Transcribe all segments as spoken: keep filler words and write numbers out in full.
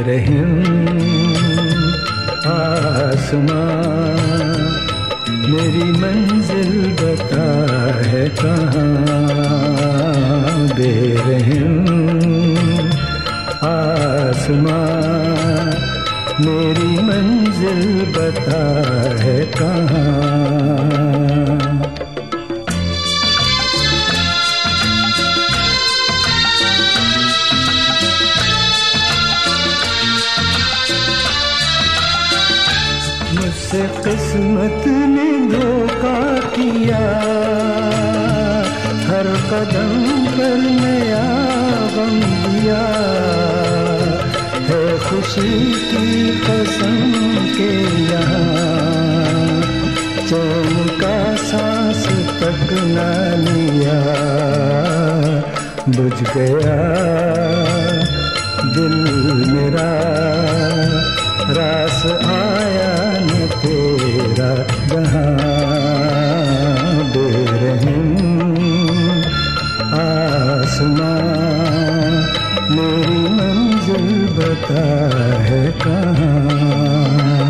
बेरहम आसमां मेरी मंजिल बता है कहाँ। बेरहम आसमां मेरी मंजिल बता है कहाँ। मुझसे किस्मत ने धोखा किया, हर कदम पर नया गम दिया। है खुशी की कसम के यहाँ चैन का सांस तक न लिया। बुझ गया दिल मेरा, रास आया न तेरा जहाँ। बेरहम आसमां मेरी मंजिल बता है कहाँ।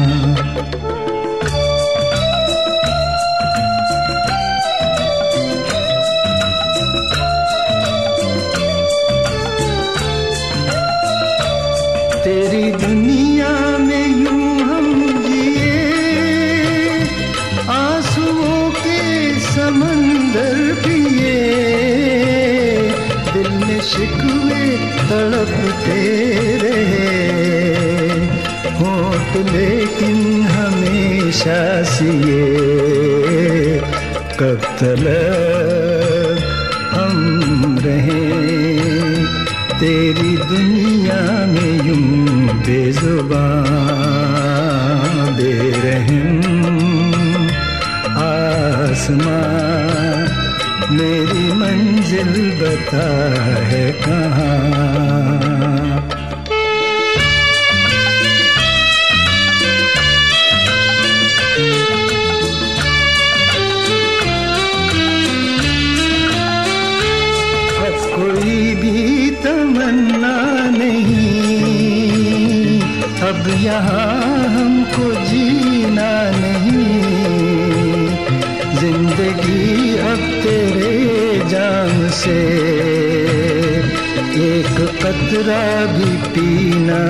तेरी दुनिया में यूं हम जिए, आंसुओं के समंदर पिए। दिल में शिकवे तड़पते रहे, होठ लेकिन हमेशा सिए। कब तलक हम रहें तेरी दुनिया में यूं बेजुबां। बेरहम आसमां मेरी मंजिल बता है कहाँ। कोई भी तमन्ना नहीं, अब यहाँ हमको जीना नहीं। जिंदगी अब तेरे जाम से, एक कतरा भी पीना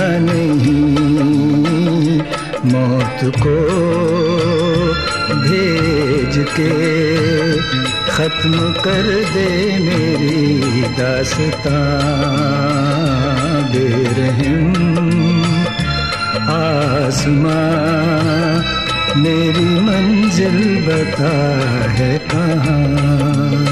नहीं। मौत को भेज के खत्म कर दे मेरी दास्तां। बेरहम आसमां मेरी मंजिल बता है कहाँ।